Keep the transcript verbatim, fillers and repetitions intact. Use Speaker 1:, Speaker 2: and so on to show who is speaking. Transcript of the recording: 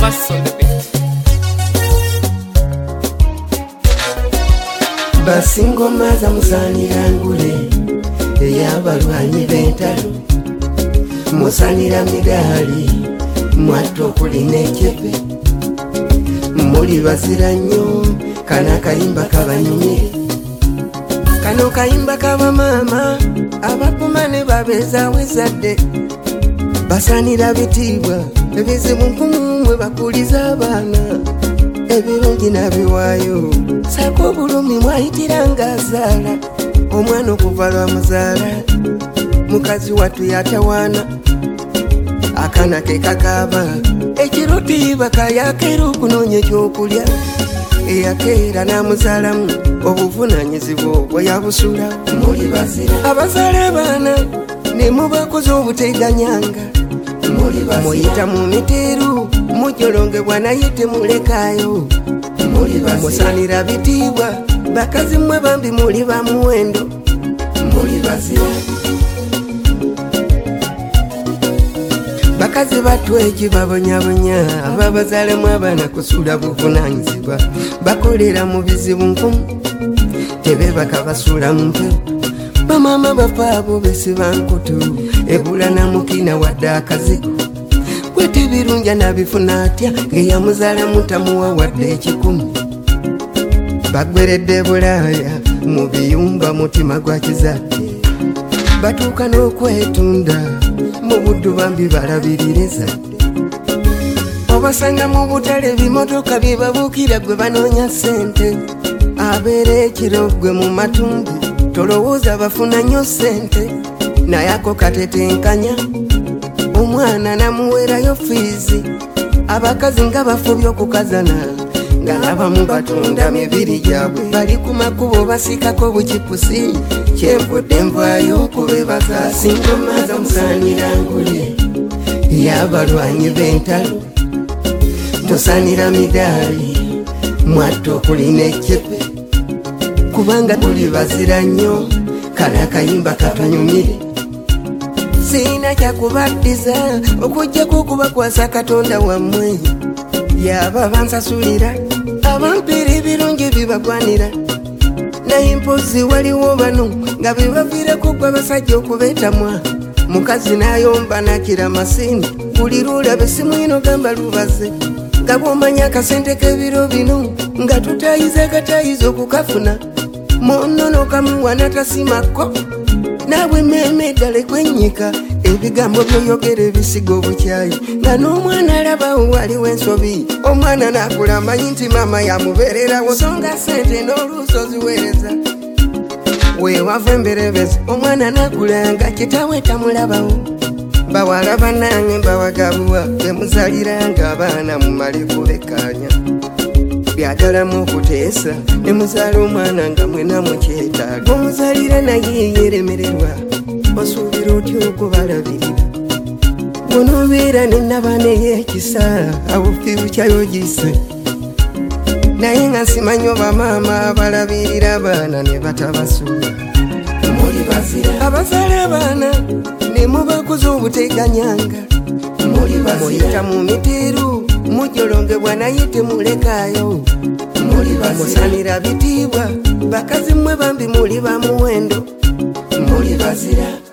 Speaker 1: Masolbe
Speaker 2: Basingo maza musanira ngule eyabalwanyi b'entalo musanira midali mwatto kulina ekyebe muli bazira nnyo kana kayimba kabanyumire kano kayimba kabamaama abapuma ne babeezaawo ezadde basanira bitiibwa ebizibu nkumumwe bakuliza abaana ebirungi nabiwaayo saako obulumi mwayitira ng'azaala omwana okuva lwamuzaala mukazi wattu yatawaana akaana ke kakaaba ekiro tiibaka yakeera okunoonya ekyokulya eyakeera n'amuzaalamu obuvunaanyizibwa obwo yabusula muli bazira abazaala abaana ne mubakoze obuteganyanga muyita mu miteeru mujolongebwa naye temulekaayo musanira bitiibwa bakazi mmwe bambi muli bamuwendo muli bazira bakazi batweji babonyabonya ababazaalemu abaana kusula buvunaanyizibwa bakolera mu bizibu nkumu tebebaka basula mu mpewo bamaama bafa abo besiba nkutu ebula namukina wadde akazigo kwete birunja nabifuna atya ngeyamuzaalamu tamuwa wadde ekikumi bagweredde bulaaya mu biyumba mutima gwa kizadde batuuka n'okwetunda mu buddu bambi balabiririza obasanga mu butale bimotoka byebabuukira gwe banoonya ssente abeera ekiro gwe mu matumbi tolowooza bafuna nnyo ssente naye ako katetenkanya omwana namuweerayo fiizi abakazi nga bafubye okukazana nga nabamu batunda mibiri gyabwe bali ku makubo basikako bukipusi kyenvudde nvaayo okubebaza singa maaza musaanira ngule yabalwanyi b'entalo tosaanira midaali mwatto okulina ekyebe kubanga tuli bazira nnyo kana akayimba katanyumire siina kyakubaddiza okujjako okubakwasa katonda wammwe yaba bansasulira abampiira ebirungi bibagwanira naye mpozi waliwo bano nga bebaviireko gwe basajja okubeetamwa mukazi n'ayomba nakira masini buli lulabe simwino gamba lubaze nga bw'omanya akasente k'ebiro bino nga tutayiza agatayiza okukafuna munono kamuwa natasimako nawe meme ddala kwennyika ebigambo byoyogera ebisiga obukyayi nga n'omwana alabawo waliwo ensobi omwana n'akula amanyi nti maama yamubeererawo songa sente n'oluusi oziweereza weewava emberebezi omwana n'akula nga kitawe tamulabawo bawala bannange mbawagabuwa bemuzalira nga abaana mumale kubekkaanya byagalamu okuteesa ne muzaala omwana nga mwena mukyetaaga omuzalira naye yeremererwa osuubira otya okubalabirira bw'onoobeera nennaba ney'ekisa abufi bukyayogise naye nga nsimanyi oba maama abalabirira abaana ne batabasuula muli bazira abazaala abaana ne mubakoze obuteganyanga muyita mu miteeru mujolongebwa naye temulekaayo musanira bitiibwa bakazi mmwe bambi muli bamuwendo muli bazira